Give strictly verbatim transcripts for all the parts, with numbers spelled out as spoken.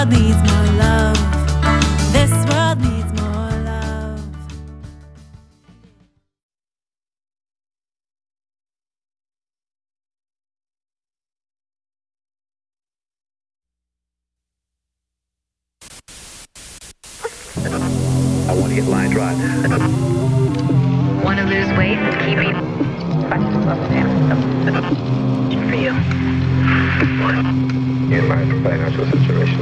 world needs more love. This world needs more love. I want to get line drive. Want to lose weight and keep eating? For you. What? In my financial situation.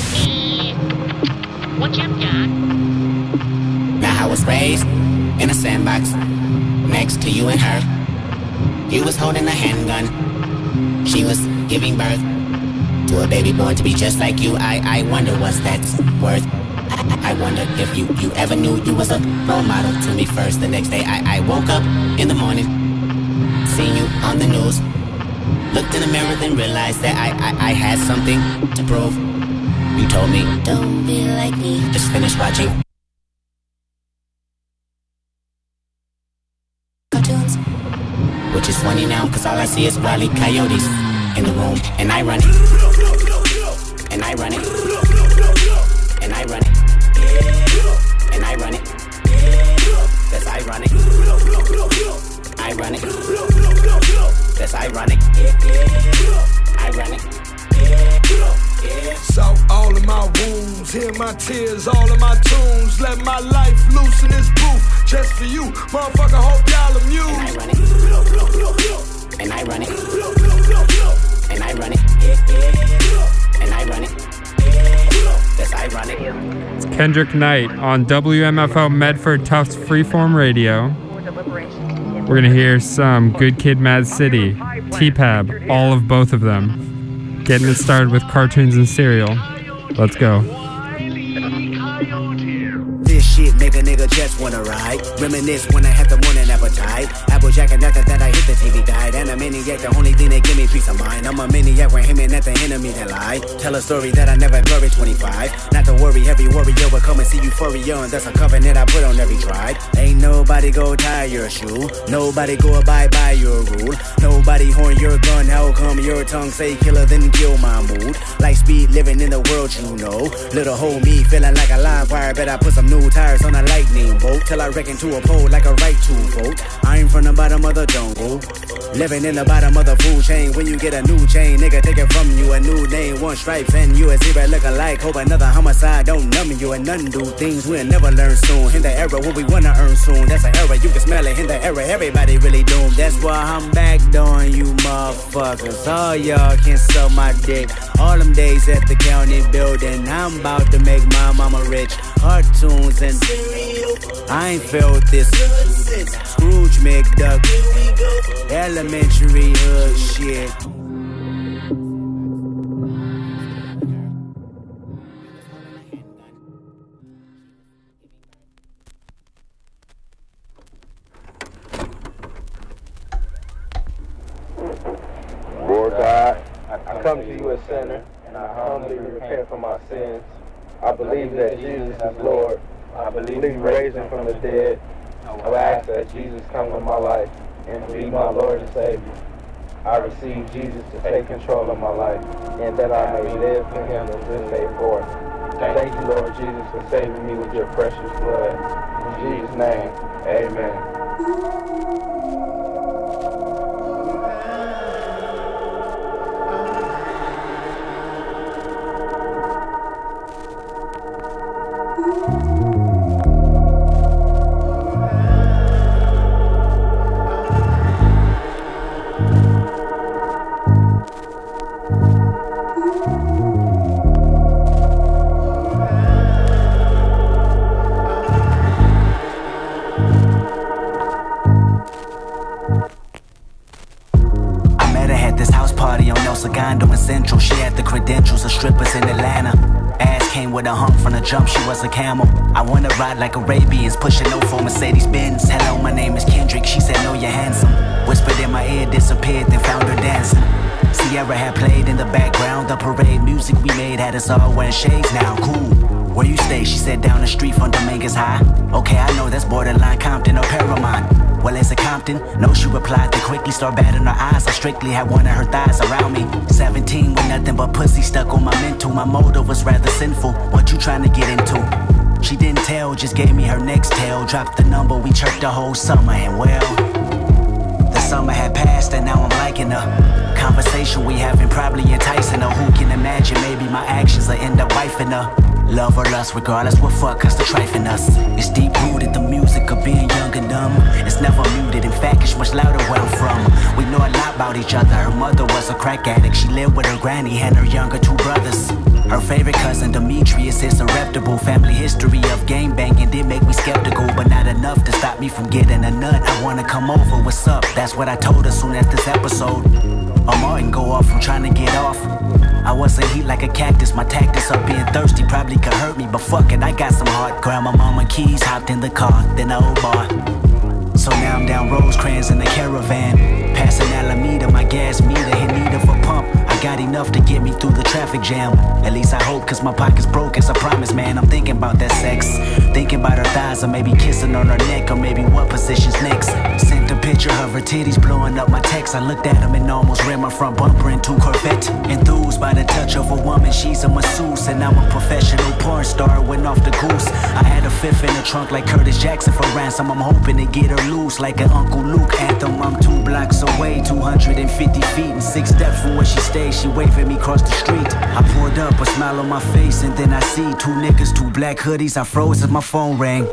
What you got? Now I was raised in a sandbox next to you and her. You was holding a handgun. She was giving birth to a baby born to be just like you. I, I wonder what's that's worth. I, I wonder if you, you ever knew you was a role model to me first. The next day I, I woke up in the morning, seen you on the news. Looked in the mirror, then realized that I, I, I had something to prove. You told me, don't be like me. Just finish watching cartoons. Which is funny now, cause all I see is Wile E. Coyotes in the room. And I run it. And I run it. And I run it. And I run it. That's ironic. Ironic. That's ironic. Ironic. Salt all of my wounds, hear my tears, all of my tunes. Let my life loose in this booth, just for you, motherfucker. Hope y'all amused. And I run it. And I run it. And I run it. That's ironic. It's Kendrick Knight on W M F O Medford Tufts Freeform Radio. We're gonna hear some Good Kid, Mad City, T-Pab, all of both of them. Getting it started with cartoons and cereal. Let's go. This shit make a nigga just wanna ride. Reminisce when I have the morning appetite. Applejack and after that I hit the T V guide. And a maniac, the only thing that give me peace of mind. I'm a maniac when him and at the enemy that lie. Tell a story that I never glory twenty-five. Not to worry, heavy warrior will come and see euphoria. And that's a covenant I put on every tribe. Ain't nobody go tie your shoe. Nobody go abide by your rule. Nobody horn your gun. How come your tongue say killer then kill my mood? Like speed living in the world you know. Little hoe me feeling like a line fire. Bet I put some new tires on a lightning bolt till I reckon to a pole like a right to vote. I'm from the bottom of the jungle, living in the bottom of the food chain. When you get a new chain, nigga take it from you. A new name, one stripe, and you a zebra look alike. Hope another homicide don't numb you and none do things we'll never learn soon. In the era what we wanna earn soon, that's an era you can smell it. In the era everybody really doomed. That's why I'm back on you motherfuckers. All y'all can suck my dick. All them days at the county building, I'm about to make my mama rich. Cartoons and I ain't felt this. Scrooge McDuck, elementary hood shit. Lord God, I come to you a sinner, and I humbly repent for my sins. I believe that Jesus is Lord. I believe you raised him from the dead. I ask that Jesus come into my life and be my Lord and Savior. I receive Jesus to take control of my life, and that I may live for him from this day forth. Thank you, Lord Jesus, for saving me with your precious blood. In Jesus' name, amen. Central, she had the credentials of strippers in Atlanta. Ass came with a hump from the jump, she was a camel. I wanna ride like Arabians, pushing no for Mercedes Benz. Hello, my name is Kendrick, she said no, you're handsome. Whispered in my ear, disappeared, then found her dancing. Sierra had played in the background, the parade music we made had us all wearing shades now, cool. Where you stay? She said down the street from Dominguez High. Okay, I know that's borderline Compton or Paramount. Well, is it Compton? No, she replied to quickly start batting her eyes. I strictly had one of her thighs around me. seventeen with nothing but pussy stuck on my mental. My motive was rather sinful. What you trying to get into? She didn't tell, just gave me her next tale. Dropped the number, we chirped the whole summer, and well, the summer had passed and now I'm liking her. Conversation we having probably enticing her. Who can imagine maybe my actions will end up wifing her. Love or lust, regardless what fuck us to trifling us. It's deep rooted, the music of being young and dumb. It's never muted, in fact it's much louder where I'm from. We know a lot about each other. Her mother was a crack addict. She lived with her granny and her younger two brothers. Her favorite cousin Demetrius is a reputable. Family history of game banging did make me skeptical, but not enough to stop me from getting a nut. I wanna come over, what's up? That's what I told her soon as this episode. A Martin go off, I'm trying to get off. I wasn't heat like a cactus, my tactics of being thirsty probably could hurt me, but fuck it, I got some heart. Grabbed my mama keys, hopped in the car, then the old bar. So now I'm down Rosecrans in the caravan, passing Alameda, my gas meter hit need of a pump. I got enough to get me through the traffic jam. At least I hope, cause my pocket's broke, as I promise, man. I'm thinking about that sex, thinking about her thighs, or maybe kissing on her neck, or maybe what position's next. Sent a picture of her titties blowing up my text. I looked at them and almost ran my front bumper into Corvette. Enthused by the touch of a woman, she's a masseuse, and I'm a professional porn star, went off the goose. I had a fifth in the trunk like Curtis Jackson for ransom. I'm hoping to get her loose like an Uncle Luke anthem. I'm two blocks away, two hundred fifty feet, and six steps from where she stays. She waving me across the street. I pulled up, a smile on my face, and then I see two niggas, two black hoodies. I froze as my phone rang.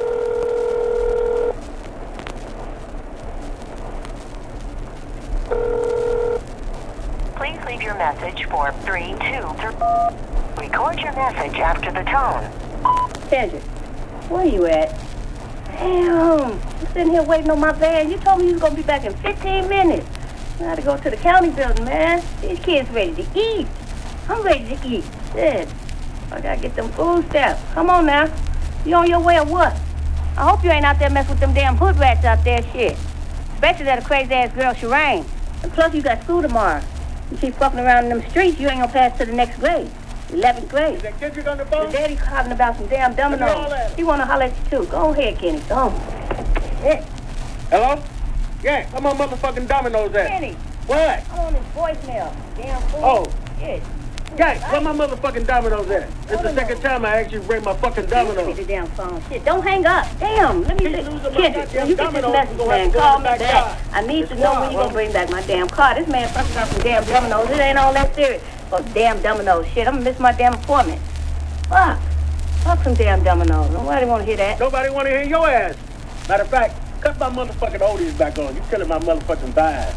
Please leave your message for three two three. Record your message after the tone. Kendrick, where you at? Damn, I'm sitting here waiting on my van. You told me you was gonna be back in fifteen minutes. I gotta go to the county building, man. These kids ready to eat. I'm ready to eat. Shit. I gotta get them food stamps. Come on now. You on your way or what? I hope you ain't out there messing with them damn hood rats out there, shit. Especially that crazy ass girl, Shireen. And plus you got school tomorrow. You keep fucking around in them streets, you ain't gonna pass to the next grade. eleventh grade. Is that Kendrick on the phone? The daddy calling about some damn dominoes. He wanna holler at you too. Go ahead, Kenny. Go on. Yeah. Hello? Yeah, where my motherfucking dominoes at? Kenny. What? I'm on his voicemail. Damn fool. Oh. Yeah. Yeah, where my motherfucking dominoes at? It's the second time I asked you to bring my fucking dominoes. The damn phone. Shit, don't hang up. Damn, let me Keep see. losing my Kendrick, goddamn you get this dominoes, message, I'm gonna have man. to go Call in me the back. backyard. I need It's to know when wild, you gonna bro. bring back my damn car. This man fucking got some damn dominoes. It ain't all that serious. Oh, damn dominoes. Shit, I'm gonna miss my damn appointment. Fuck. Fuck some damn dominoes. Nobody wanna hear that. Nobody want to hear your ass. Matter of fact, cut my motherfucking oldies back on. You killing my motherfucking vibe.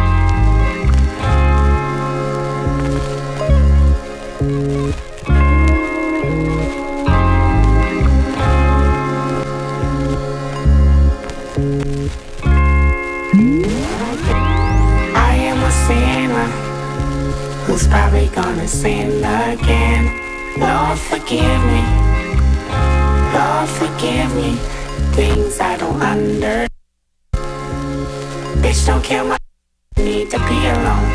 I am a sinner who's probably gonna sin again. Lord, forgive me. Lord, forgive me. Things I don't under. Bitch, don't kill my. Need to be alone.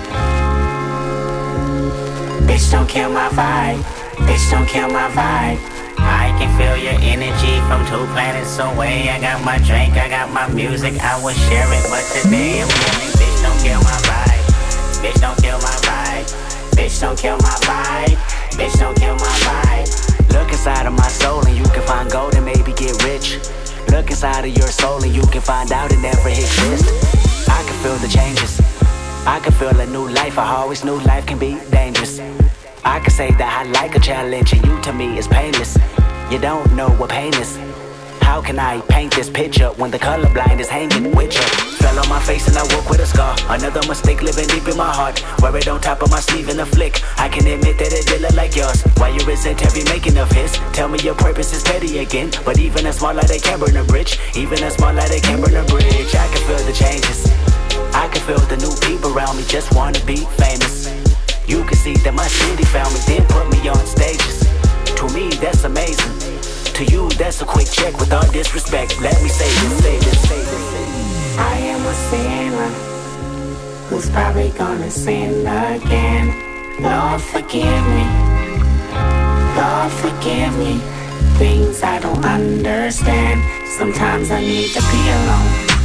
Bitch, don't kill my vibe. Bitch, don't kill my vibe. I can feel your energy from two planets away. I got my drink, I got my music, I will share it. But today I'm feeling, bitch, don't kill my vibe. Bitch, don't kill my vibe. Bitch, don't kill my vibe. Bitch, don't kill my vibe. Look inside of my soul and you can find gold and maybe get rich. Look inside of your soul and you can find out it never exists. I can feel the changes. I can feel a new life. I always knew life can be dangerous. I can say that I like a challenge and you to me is painless. You don't know what pain is. How can I paint this picture when the colorblind is hanging with you? Fell on my face and I woke with a scar. Another mistake living deep in my heart. Wear it on top of my sleeve in a flick. I can admit that it did look like yours. Why you resent every making of his? Tell me your purpose is petty again. But even a small light they can't burn a bridge. Even a small light they can't burn a bridge. I can feel the changes. I can feel the new people around me just wanna be famous. You can see that my city found me, then put me on stages. To me, that's amazing. To you, that's a quick check with all disrespect. Let me say this, say this, say this. I am a sinner who's probably gonna sin again. Lord, forgive me. Lord, forgive me. Things I don't understand. Sometimes I need to be alone.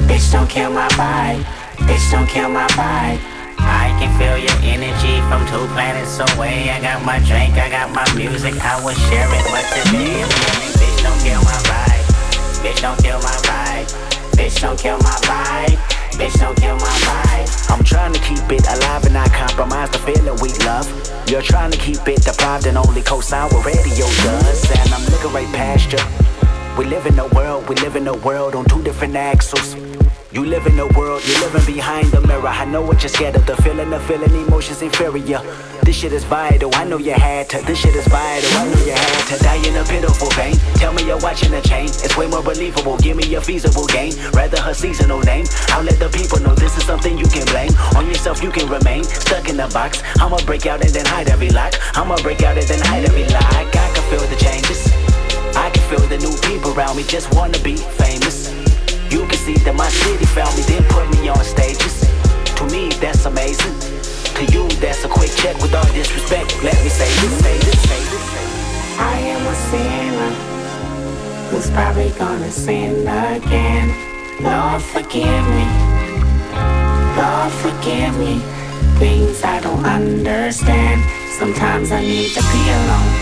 Bitch, don't kill my vibe. Bitch, don't kill my vibe. I can feel your energy from two planets away. I got my drink, I got my music, I will share it, but today I'm feeling. Bitch, don't kill my vibe. Bitch, don't kill my vibe. Bitch, don't kill my vibe. Bitch, don't kill my vibe. I'm trying to keep it alive and not compromise the feeling we love. You're trying to keep it deprived and only co-sign what radio does. And I'm looking right past you. We live in a world, we live in a world on two different axles. You live in a world, you're living behind the mirror. I know what you're scared of, the feeling, the feeling, emotions inferior. This shit is vital, I know you had to. This shit is vital, I know you had to. Die in a pitiful pain, tell me you're watching a chain. It's way more believable, give me a feasible game. Rather her seasonal name, I'll let the people know this is something you can blame. On yourself you can remain, stuck in the box. I'ma break out and then hide every lock. I'ma break out and then hide every lock. I can feel the changes, I can feel the new people around me just wanna be famous. You can see that my city found me, then put me on stages. To me, that's amazing. To you, that's a quick check with all disrespect. Let me say this, say this, say this. I am a sinner who's probably gonna sin again. Lord, forgive me. Lord, forgive me. Things I don't understand. Sometimes I need to be alone.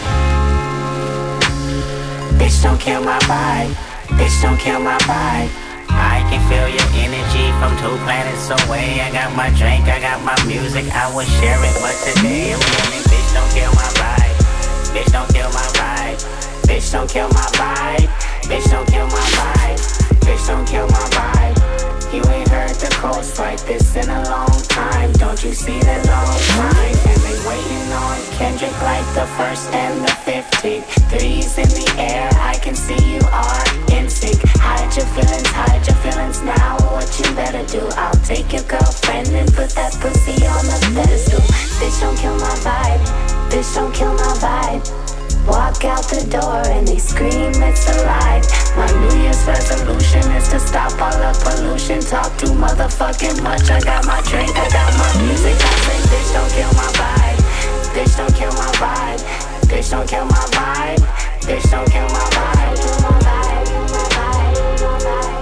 Bitch, don't kill my vibe. Bitch, don't kill my vibe. I can feel your energy from two planets away. I got my drink, I got my music, I will share it, but today I'm feeling. Bitch, don't kill my vibe. Bitch, don't kill my vibe. Bitch, don't kill my vibe. Bitch, don't kill my vibe. Bitch, don't kill my vibe. You ain't heard the coast like this in a long time. Don't you see the long line? And they waiting on Kendrick like the first and the fifteenth. Threes in the air, I can see you are in sync. Hide your feelings, hide your feelings now. What you better do? I'll take your girlfriend and put that pussy on the pedestal. Bitch, don't kill my vibe. Bitch, don't kill my vibe. Walk out the door and they scream it's alive. My New Year's resolution is to stop all the pollution. Talk too motherfucking much. I got my drink, I got my music. I say bitch don't kill my vibe. Bitch don't kill my vibe. Bitch don't kill my vibe. Bitch don't kill my vibe. Kill my vibe. Kill my vibe. Kill my vibe.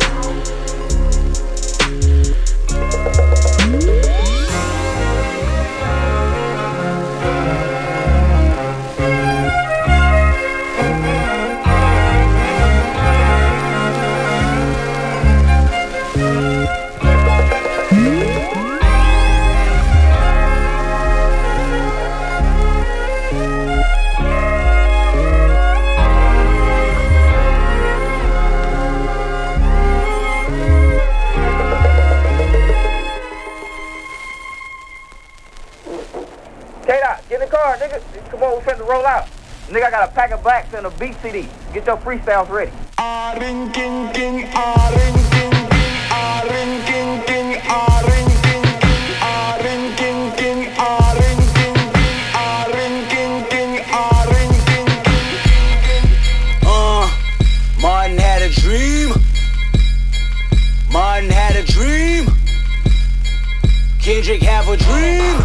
Get in the car, nigga. Come on, we finna roll out. Nigga, I got a pack of blacks and a beat C D. Get your freestyles ready. Ah, ring, king, king, ah, ring, king, king, ah, ring, king, king, ah, ring, king, king, ah, ring, king, king, ah, ring, king, king, ah, ring, king, king, ah, ring, king, king. Uh, Martin had a dream. Martin had a dream. Kendrick have a dream.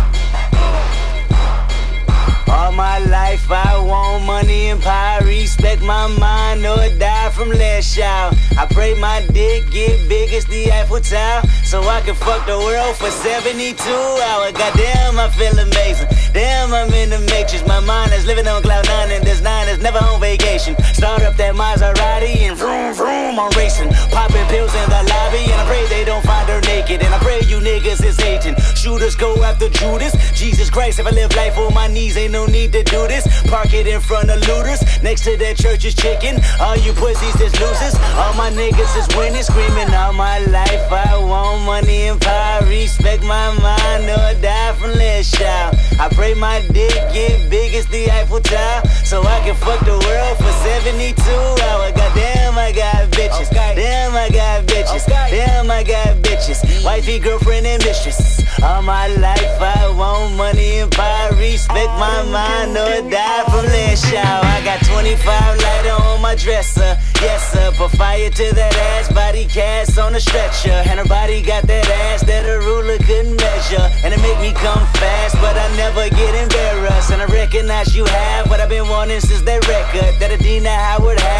All my life I want money and power. Respect my mind or die from less child. I pray my dick get big as the Eiffel Tower, so I can fuck the world for seventy-two hours. Goddamn, I feel amazing. Damn, I'm in the matrix. My mind is living on cloud nine, and this nine is never on vacation. Start up that Maserati and vroom vroom, I'm racing. Popping pills in the lobby, and I pray they don't find her naked. And I pray you niggas is hating. Shooters go after Judas. Jesus Christ, if I live life on my knees, ain't no need to do this. Park it in front of looters. Next to that church is chicken. All you pussies is losers. All my niggas is winning. Screaming all my life I want money and power. Respect my mind or die from less child. I pray my dick get big as the Eiffel Tower, so I can fuck the world for seventy-two hours. Goddamn, I got bitches. Okay. Damn, I got bitches. Okay. Damn, I got bitches. Wifey, girlfriend, and mistress. All my life I want money and power. Respect my mind or die from less child. I got twenty-five lighter on my dresser. Yes, sir. Put fire to that ass. Body cast on a stretcher. And her body got that ass that a ruler couldn't measure. And it make me come fast, but I never get embarrassed. And I recognize you have what I've been wanting since that record that Adina Howard had. Pop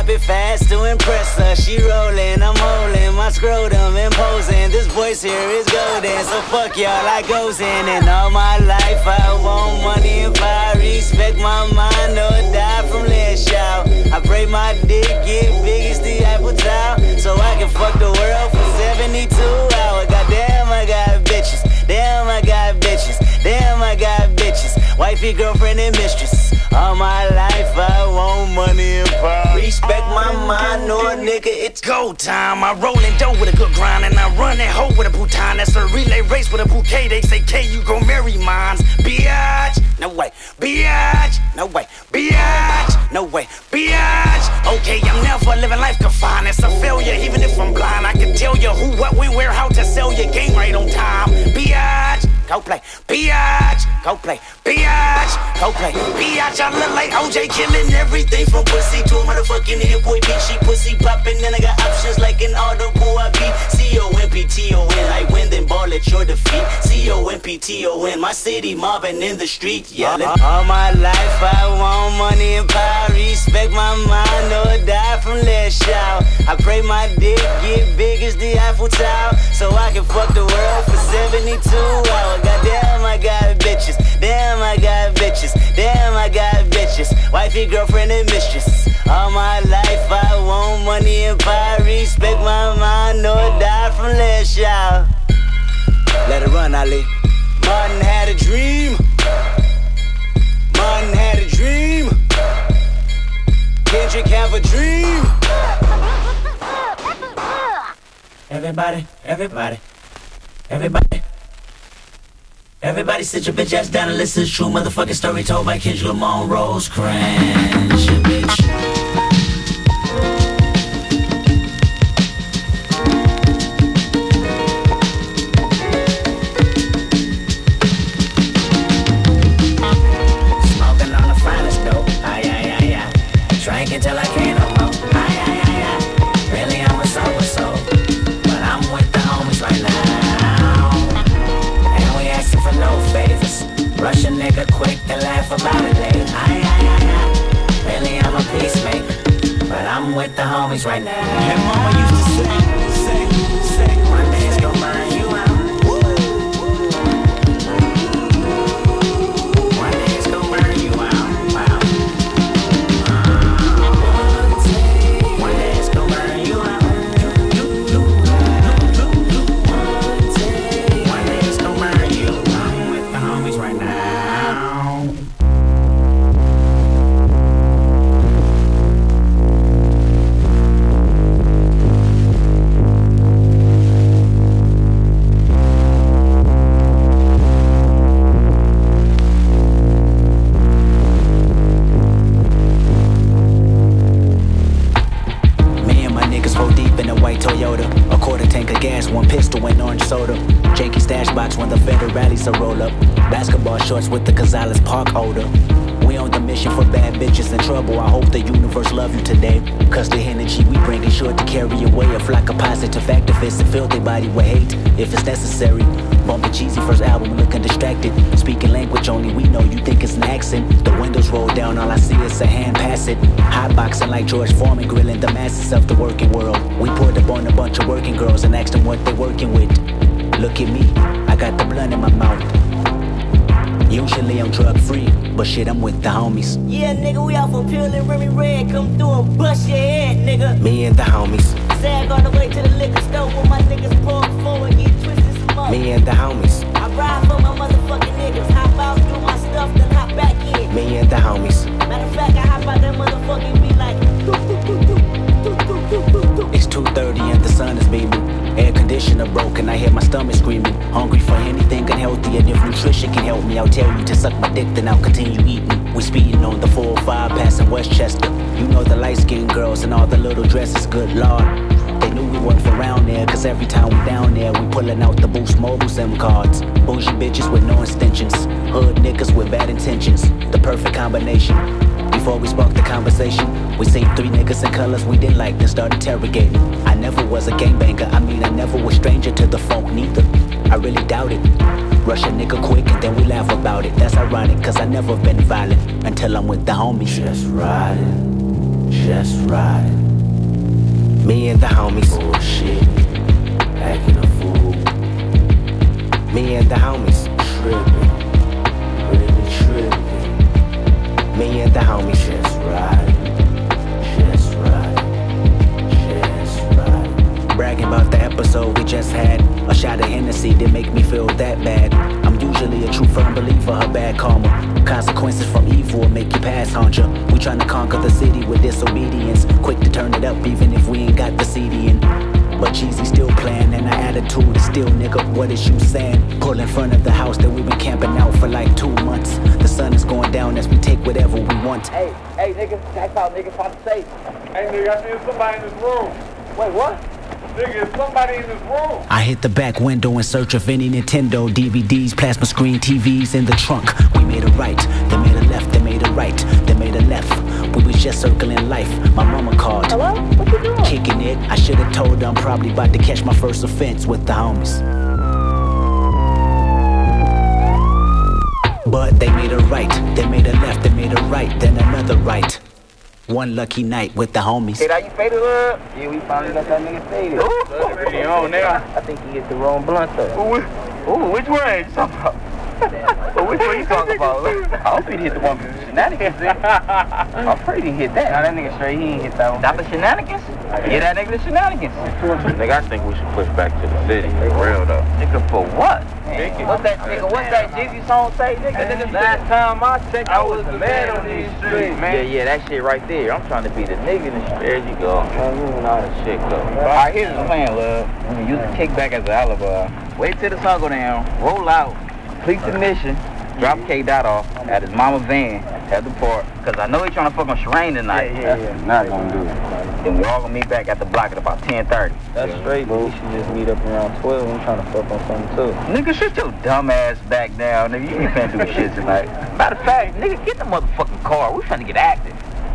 it fast to impress her. She rolling, I'm holding my scrotum, imposing. This voice here is golden, so fuck y'all, I goes in. And all my life I want money and power. Respect my mind or die from less shout. I pray my dick get big as the Eiffel Tower, so I can fuck the world for seventy-two hours. Goddamn, I got bitches. Damn, I got bitches. Damn, I got bitches. Wifey, girlfriend, and mistress. All my life I want money and power. Respect my mind, no nigga, it's go time. I roll in dough with a good grind, and I run that hoe with a bouton. That's a relay race with a bouquet. They say, K, you gon' marry mines. Biatch, no way. Biatch, no way. Biatch, no way. Biatch. Okay, I'm never living life confined. It's a failure, even if I'm blind. I can tell you who, what, when, where, how to sell your game right on time. Biatch, go play. Biatch, go play. Biatch, go play. Biatch, I look like O J killing everything from pussy to a motherfucking hit boy beat. She pussy popping, and I got options like an audible I beat. C O M P T O N, I win, then ball at your defeat. C O M P T O N, my city mobbing in the street, yelling. All, all my life I want money and power. Respect my mind or die from less shout. I pray my dick get big as the Eiffel Tower, so I can fuck the world for seventy-two hours. Goddamn, I got bitches. Damn, I got bitches. Damn, I got bitches. Wifey, girlfriend, and mistress. All my life I want money and power. Respect my mind or die from less shout. Let it run, Ali. Martin had a dream. Martin had a dream. Kendrick have a dream. Everybody, everybody, everybody. Everybody sit your bitch ass down and listen to true motherfucking story told by Kendrick Lamar, Rosecrans, bitch. Till I can't no more. Aye, aye, aye, aye. Really, I'm a sober soul, but I'm with the homies right now, and we asking for no favors. Rush a nigga quick and laugh about it later. Aye, aye, aye, aye. Really, I'm a peacemaker, but I'm with the homies right now. And mama used to say, say, say, one day it's gonna burn you out. One day it's gonna burn you out. Wow. With the Gonzalez Park odor. We on the mission for bad bitches in trouble. I hope the universe love you today, cause the energy we bring is sure to carry away a flock of positive activists and fill their body with hate if it's necessary. Bumping cheesy first album, looking distracted. Speaking language only we know, you think it's an accent. The windows roll down, all I see is a hand pass it. Hotboxing like George Foreman, grilling the masses of the working world. We pulled up on a bunch of working girls and asked them what they working with. Look at me, I got the blunt in my mouth. Usually I'm drug free, but shit, I'm with the homies. Yeah, nigga, we out for peeling Remy Red. Come through and bust your head, nigga. Me and the homies. Sag on the way to the liquor store when my niggas pour forward, get twisted some more. Me and the homies. I ride for my motherfucking niggas. Hop out, do my stuff, then hop back in. Me and the homies. Matter of fact, I hop out that motherfucking beat like doo, doo, doo, doo, doo, doo, doo, doo. It's two thirty and the sun is beaming. Air conditioner broken, I hear my stomach screaming. Hungry for anything unhealthy, and if nutrition can help me, I'll tell you to suck my dick, then I'll continue eating. We speeding on the four oh five passing Westchester. You know the light-skinned girls and all the little dresses, good lord. They knew we weren't from around there, cause every time we down there, we pulling out the Boost Mobile SIM cards. Bougie bitches with no extensions, hood niggas with bad intentions. The perfect combination. Before we sparked the conversation, we seen three niggas in colors we didn't like, then start interrogating. I never was a gangbanger, I mean I never was stranger to the funk neither. I really doubt it. Rush a nigga quick and then we laugh about it. That's ironic, cause I never been violent until I'm with the homies. Just riding, just riding. Me and the homies. Bullshit. Acting a fool. Me and the homies. Tripping. Really tripping. Me and the homies. Just right. Just right. Just right. Bragging about the episode we just had. A shot of Hennessy didn't make me feel that bad. I'm usually a true firm believer of bad karma. Consequences from evil will make you pass on ya. We tryna conquer the city with disobedience. Quick to turn it up even if we ain't got the C D in. But Jeezy still playing and our attitude is still, nigga, what is you saying? Pull in front of the house that we've been camping out for like two months. The sun is going down as we take whatever we want. Hey, hey, nigga, tap out, nigga, pop the safe. Hey, nigga, I need somebody in this room. Wait, what? Nigga, is somebody in this room? I hit the back window in search of any Nintendo, D V Ds, plasma screen, T Vs in the trunk. We made a right, they made a left, they made a right, they made a left. We was just circling life. My mama called. Hello? What you doing? Kicking it. I should have told her I'm probably about to catch my first offense with the homies. But they made a right, they made a left, they made a right, then another right. One lucky night with the homies. Hey, that you faded up? Yeah, we finally got that nigga faded. Ooh, you on there? I think he hit the wrong blunt though. Ooh, ooh, which one you talking about? Well, which one you talking about? I hope he hit the one with the shenanigans. I'm afraid he hit that. Now that nigga straight, he ain't hit that one. That the shenanigans? Yeah, that nigga the shenanigans. Nigga, I think we should push back to the city. For real though. Nigga, for what? Man, what's that nigga? What's that Jeezy song say, nigga? nigga Last time I checked, I was the man on these streets, man. Yeah, yeah, that shit right there. I'm trying to be the nigga in the street. There you go. I'm trying to use how that shit go. Alright, here's the plan, love. I'm gonna use the kickback as an alibi. Wait till the sun go down, roll out, complete the mission, drop K Dot off at his mama's van at the park. Cause I know he's trying to fuck on Sherane tonight. Yeah, yeah, yeah. Not gonna do it. Then we all gonna meet back at the block at about ten thirty. That's yeah. Straight, but we should just meet up around twelve. I'm trying to fuck on something too. Nigga, shut your dumb ass back down, nigga. You ain't finna do shit tonight. Matter of fact, nigga, get the motherfucking car. We trying to get active.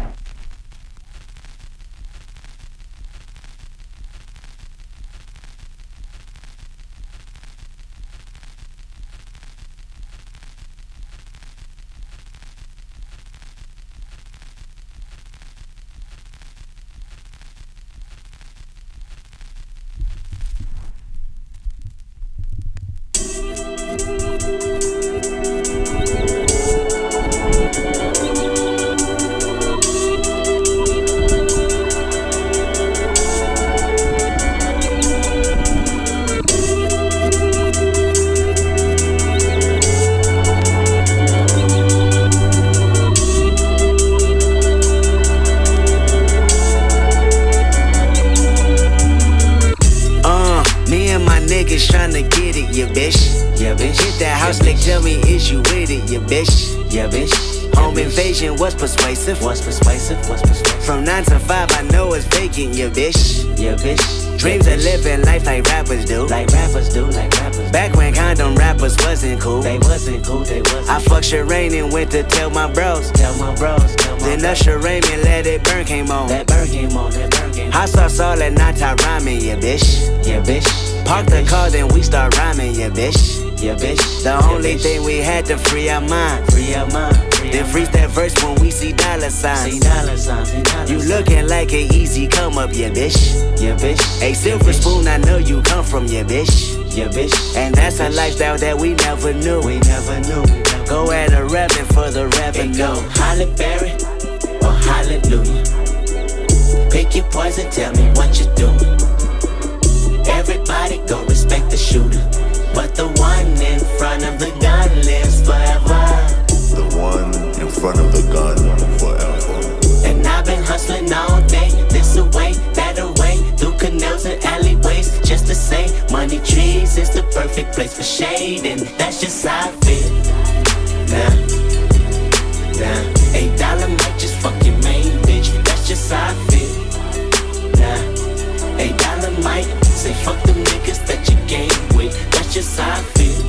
What's persuasive? What's persuasive? What's persuasive? From nine to five, I know it's vacant, yeah, bitch. Yeah, bitch. Dreams of living life like rappers do. Like rappers do, like rappers. Back when condom rappers wasn't cool. They wasn't cool, they wasn't. I fucked Sherane and went to tell my bros. Tell my bros, tell my Then bros. Usher Raymond Let It Burn came on. That burn came on, that burn came on. Hot sauce all that night, I rhyming, yeah, bitch. Yeah, bitch. Park the car, then we start rhyming, yeah, bitch. Yeah, bitch. The yeah, only bitch. Thing we had to free our mind. Free our mind. Then freeze that verse when we see dollar signs. See dollar signs, see dollar you looking like an easy come up, yeah, bitch. Yeah, bitch. A silver spoon, I know you come from, yeah, bitch. Yeah, bitch. And that's a lifestyle that we never knew. We never knew. Go at a revenue for the revenue. Go Halle Berry or Hallelujah. Pick your poison, tell me what you doing. Everybody go respect the shooter, but the one in front of the gun lives forever. The one in front of the gun forever. And I've been hustling all day, this away, that away, through canals and alleyways, just to say, money trees is the perfect place for shade, and that's just how I feel. Nah, nah, eight dollar might just fuck your main bitch, that's just how I feel. Nah, eight dollar might say fuck them niggas that you game with, that's just how I feel.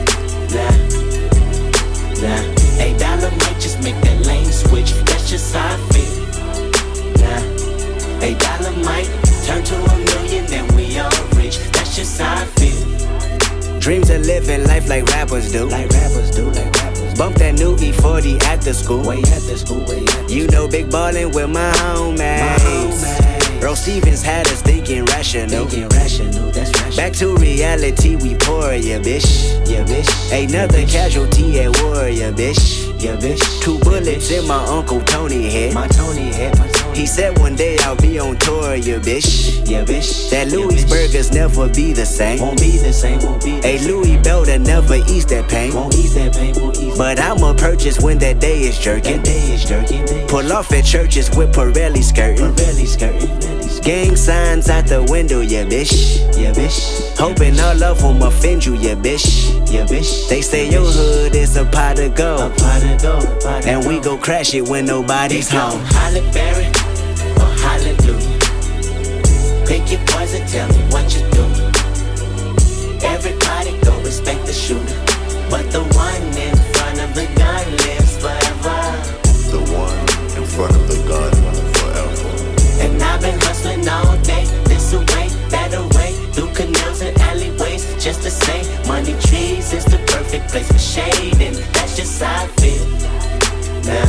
Nah, nah. Eight dollar might just make that lane switch. That's just how I feel. Nah, eight dollar might turn to a million, then we all rich. That's just how I feel. Dreams of living life like rappers do. Like rappers do, like rappers. Bump that new E forty after school. Way after school, way after school. You know, big ballin' with my homies. My homies. Earl Stevens had us thinking rational. Thinking rational, that's rational. Back to reality, we pour, yeah, bitch. Yeah, bitch. Another casualty at war, yeah, bitch. Yeah, bitch. Two bullets in my Uncle Tony head. My Tony head, my Tony. He said one day I'll be on tour, yeah, bitch. Yeah, bitch. That Louis burgers never be the same. Won't be the same, won't be the A same. Louis belter never ease that pain. Won't ease that pain, won't ease But I'ma purchase when that day is jerking. That day is jerking. Day Pull off at churches with Pirelli skirting. Pirelli skirting. Pirelli skirting. Gang signs out the window, yeah, bitch. Yeah, bitch. Hoping all of them offend you, yeah, bitch. Yeah, bitch. They say your hood is a pot of gold. A pot of gold. A pot of and we gold. go crash it when nobody's They home. Halle Berry or hallelujah. Pick your poison, tell me what you do. Everybody go respect the shooter, but the one in front of the gun lives forever. The one in front of the gun forever. And I've been hustling all day, this away, that away, through canals and alleyways, just to say, money trees is the perfect place for shade, and that's just how I feel. Nah,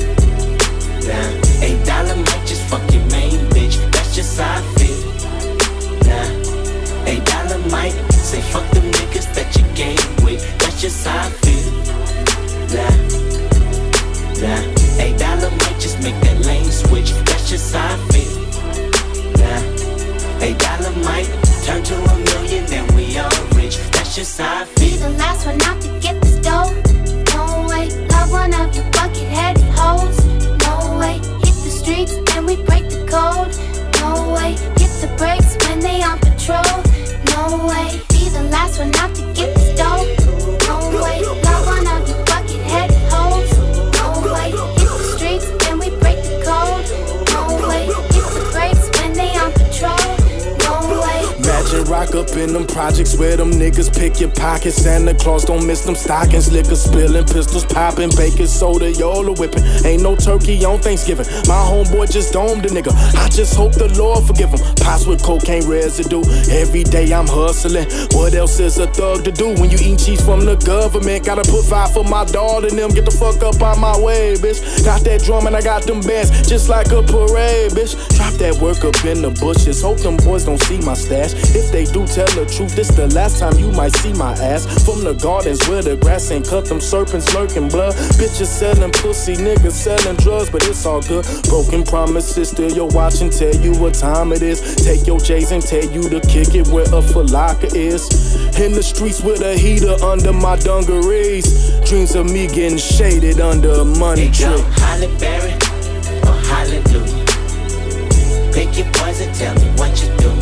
nah, eight dollar might just fuck your main bitch, that's just how I feel. Nah, eight dollar might say fuck them niggas that you game with, that's just how I feel. Nah, nah, eight dollar might just make that lane switch, that's just how I feel. Nah, eight dollar might turn to a million, then we all rich, that's just how I feel. Be the last one out to get this dough. No way, love one of your bucket-headed hoes. No way, hit the streets and we break the code. No way, hit the brakes when they on patrol. No way, be the last one out to get this dough. No way, love one of your bucket-headed hoes. No way, hit the streets and we break the code. No way, hit the brakes when they on patrol. No way. Imagine rock up in them projects where them niggas pick your pockets. Santa Claus don't miss them stockings. Liquor spilling, pistols popping, baking soda, Yola whipping. Ain't no turkey on Thanksgiving. My homeboy just domed a nigga. I just hope the Lord forgive him. Pots with cocaine residue. Every day I'm hustling. What else is a thug to do when you eat cheese from the government? Gotta put five for my dog and them. Get the fuck up out my way, bitch. Got that drum and I got them bands just like a parade, bitch. Drop that work up in the bushes. Hope them boys don't see my stash. If they do tell the truth, this the last time you might see my ass. From the gardens where the grass ain't cut, them serpents lurking blood. Bitches selling pussy, niggas selling drugs, but it's all good. Broken promises, still your watch and tell you what time it is. Take your J's and tell you to kick it where a falaka is. In the streets with a heater under my dungarees. Dreams of me getting shaded under a money tree. Hey, yo, Halle Berry or hallelujah. Pick your poison, tell me what you do.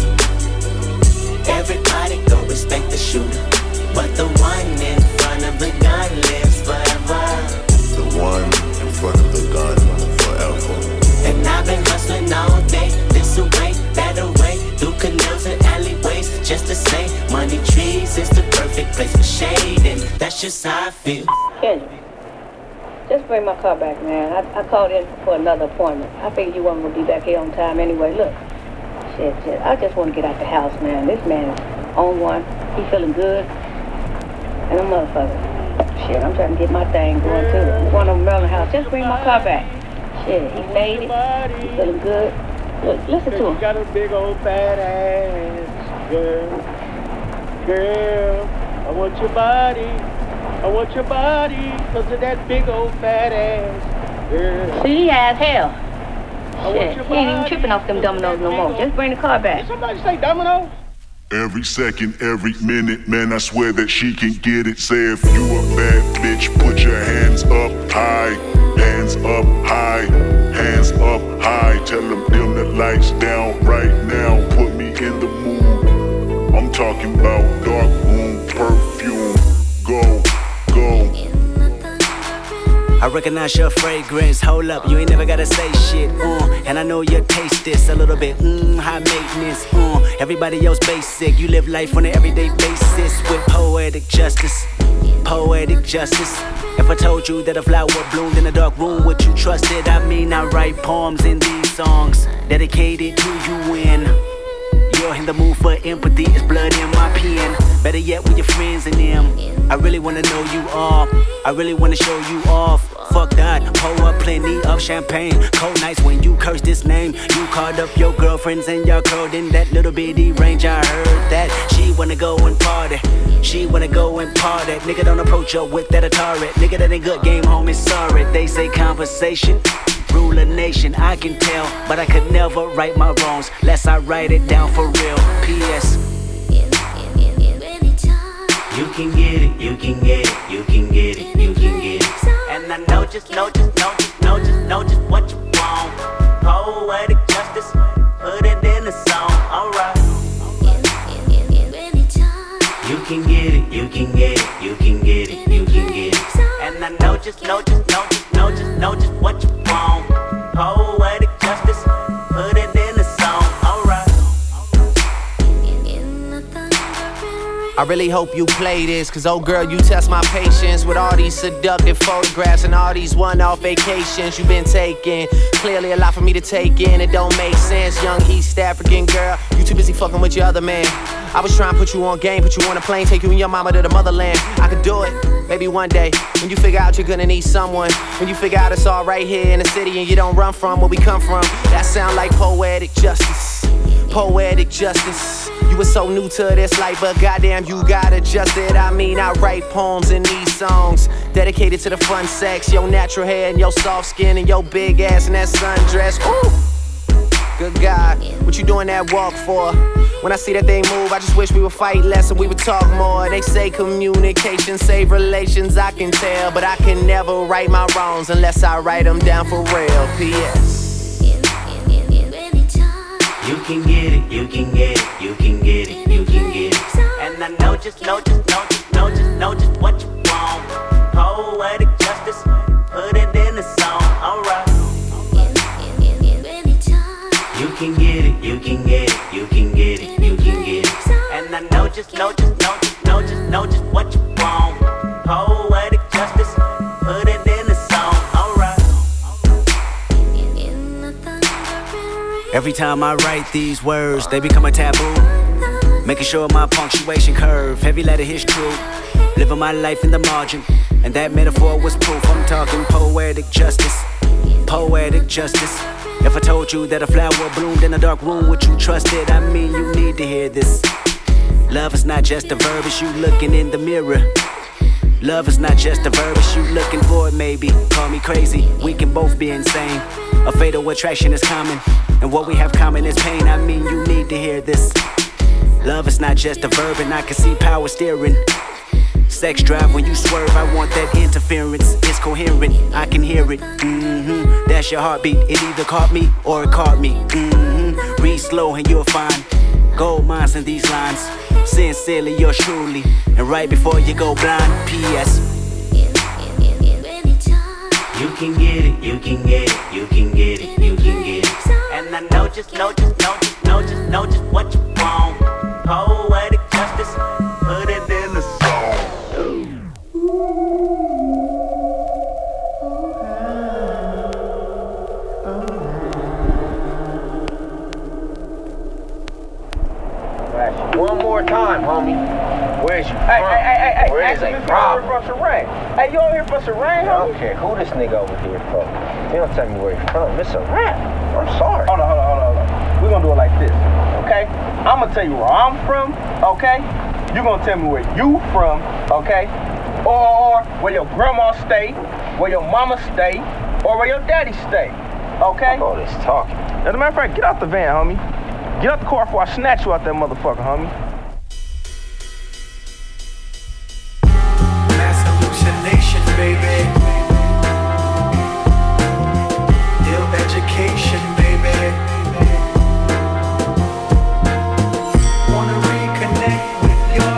Everybody go respect the shooter, but the one in front of the gun lives forever. The one in front of the gun forever. And I've been hustling all day, this away, that away, through canals and alleyways, just to say, money trees is the perfect place for shade, and that's just how I feel. Kendrick, just bring my car back, man. I, I called in for another appointment. I figured you weren't going to be back here on time anyway. Look. Shit, shit. I just want to get out the house, man. This man is on one. He feeling good. And a motherfucker. Shit, I'm trying to get my thing going too. I'm going to Maryland house. Just bring my car back. Shit, he made it. He feeling good. Look, listen to him. You got a big old fat ass, girl. Girl, I want your body. I want your body because of that big old fat ass, girl. See, he has hell. Shit, he ain't even tripping off them dominoes no more. Just bring the car back. Did somebody say dominoes? Every second, every minute, man, I swear that she can get it. Say if you a bad bitch, put your hands up high. Hands up high, hands up high. Tell them dim the lights down right now. Put me in the mood. I'm talking about dark room perfume. Go, go. I recognize your fragrance, hold up, you ain't never gotta say shit, uh And I know your taste is a little bit, mmm, high maintenance, uh Everybody else basic, you live life on an everyday basis with poetic justice, poetic justice. If I told you that a flower bloomed in a dark room, would you trust it? I mean, I write poems in these songs, dedicated to you when you're in the mood for empathy, it's blood in my pen. Better yet with your friends and them. I really wanna know you all. I really wanna show you off. Fuck that, pour up plenty of champagne. Cold nights when you curse this name. You called up your girlfriends and y'all curled in that little bitty range. I heard that she wanna go and party. She wanna go and party. Nigga, don't approach her with that Atari. Nigga, that ain't good game, homie, sorry. They say conversation rule a nation, I can tell, but I could never right my wrongs lest I write it down for real. P S You can get it, you can get it, you can get it, you can get it. And I know just, know just, know just, know just, know just what you want. Poetic justice, put it in the song, alright. You can get it, you can get it, you can get it, you can get it. And I know just, know just, know just, know just, know just what you want. Poetic justice, put it in the song, alright. I really hope you play this, cause oh girl, you test my patience with all these seductive photographs and all these one-off vacations you've been taking. Clearly a lot for me to take in, it don't make sense. Young East African girl, you too busy fucking with your other man. I was trying to put you on game, put you on a plane, take you and your mama to the motherland. I could do it, maybe one day, when you figure out you're gonna need someone. When you figure out it's all right here in the city and you don't run from where we come from. That sound like poetic justice, poetic justice. You were so new to this life, but goddamn you got adjusted. I mean, I write poems in these songs dedicated to the fun sex, your natural hair and your soft skin and your big ass and that sundress. Ooh, good God, what you doing that walk for? When I see that they move, I just wish we would fight less and we would talk more. They say communication save relations, I can tell, but I can never right my wrongs unless I write them down for real. P S You can get it, you can get it, you can get it, you can get it. And I know just, know just, know just, know just, know just what you want. Poetic justice, put it in the song, alright. You can get it, you can get it, you can get it, you can get it. And I know just, know just, know just, know just, know just what you want. Poetic justice, put it in the song, alright. Every time I write these words, they become a taboo. Making sure my punctuation curve, heavy letter hits true. Living my life in the margin, and that metaphor was proof. I'm talking poetic justice, poetic justice. If I told you that a flower bloomed in a dark room, would you trust it? I mean, you need to hear this. Love is not just a verb, it's you looking in the mirror. Love is not just a verb, it's you looking for it maybe. Call me crazy, we can both be insane. A fatal attraction is common, and what we have common is pain. I mean, you need to hear this. Love is not just a verb, and I can see power steering. Sex drive when you swerve, I want that interference. It's coherent, I can hear it. Mm-hmm. That's your heartbeat, it either caught me or it caught me. Mm-hmm. Read slow and you'll find gold mines in these lines. Sincerely, yours truly, and right before you go blind. P S You can get it, you can get it, you can get it, you can get it. And I know just, know just, know just, know just, know just what you want. Poetic justice, put it in the song. One more time, homie. Where's you Hey, from? hey, hey, hey, hey, Where is ask him a if you problem? over from Serene. Hey, you over here from Serene, I don't homie? care who this nigga over here from. He don't tell me where he's from. It's a rap. I'm sorry. Hold on, hold on, hold on, hold on. We're gonna do it like this, okay? I'm gonna tell you where I'm from, okay? You're gonna tell me where you from, okay? Or where your grandma stay, where your mama stay, or where your daddy stay, okay? Fuck all this talking. As a matter of fact, get out the van, homie. Get out the car before I snatch you out that motherfucker, homie. Mass hallucination, baby. Ill education, baby. Wanna reconnect with your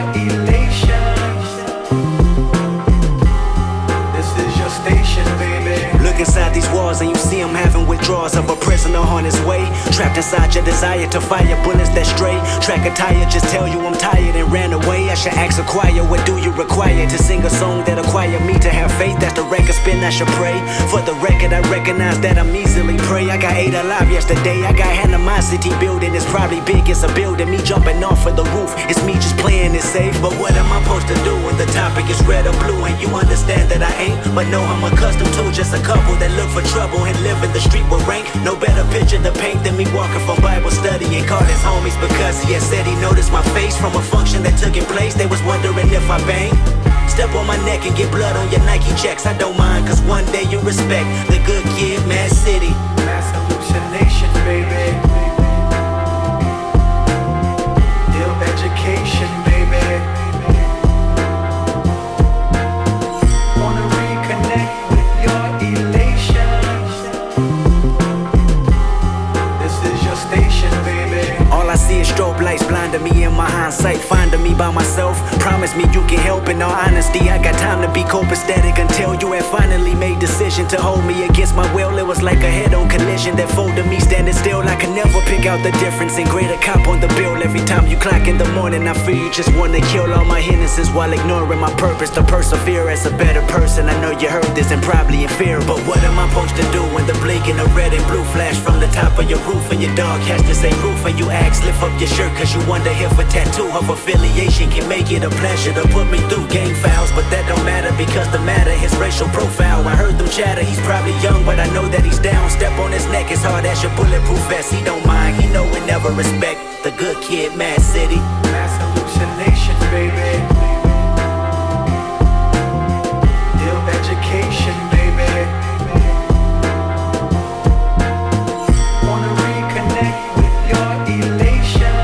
elation. This is your station, baby. Look inside these walls and you see him having withdrawals of a prisoner on his way. Trapped inside your desire to fire bullets that stray. Track a tire, just tell you I'm tired and ran away. I should ask a choir, what do you require to sing a song that acquire me to have faith? That's the record spin, I should pray. For the record, I recognize that I'm easily prey. I got eight alive yesterday, I got animosity building. It's probably big, it's a building. Me jumping off of the roof, it's me just playing it safe. But what am I supposed to do when the topic is red or blue? And you understand that I ain't, but know I'm accustomed to just a couple that look for trouble and live in the street with rank. No better picture to paint than me walking from Bible study and called his homies because he had said he noticed my face from a function that took in place. They was wondering if I banged. Step on my neck and get blood on your Nike checks. I don't mind, cause one day you respect the good kid, Mad City. Mass hallucination, baby. Ill education, baby. Wanna reconnect with your elation. This is your station, baby. All I see is strobe lights blinding me in my hindsight, finding me by myself. Promise me you can help. In all honesty, I got time to be copacetic until you had finally made decision to hold me against my will. It was like a head-on collision that folded me standing still. I could never pick out the difference and grade a cop on the bill. Every time you clock in the morning, I feel you just wanna kill all my hindrances while ignoring my purpose to persevere as a better person. I know you heard this and probably in fear, but what am I supposed to do when the blinking of red and blue flash from the top of your roof and your dog has to say roof and you ask lift up your shirt cause you wonder if a tattoo of affiliation can make it a pleasure to put me through gang files? But that don't matter because the matter his racial profile. I heard them chatter, he's probably young but I know that he's down. Step on his neck as hard as your bulletproof vest. He don't mind, he know and never respect the good kid, Mad City. Mass hallucination, baby. Ill education, baby. Wanna reconnect with your elation.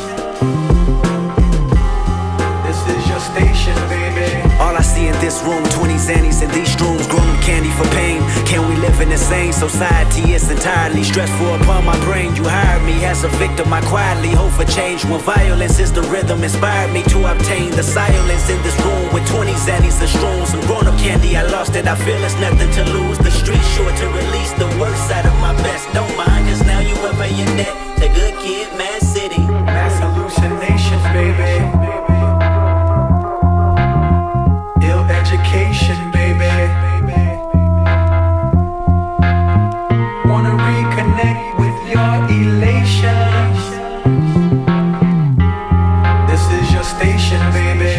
This is your station, baby. All I see in this room, twenty zannies in these strooms, grown up candy for pain. Can we live in the same society? It's entirely stressful upon my brain. You hired me as a victim, I quietly hope for change. When violence is the rhythm, inspired me to obtain the silence in this room with twenty zannies and shrooms. Some grown up candy, I lost it, I feel it's nothing to lose. The street sure to release the worst side of my best. Don't mind, cause now you up pay your debt. The good kid, Mad City. Mass hallucinations, baby. Ill education, baby. Wanna reconnect with your elation. This is your station, baby.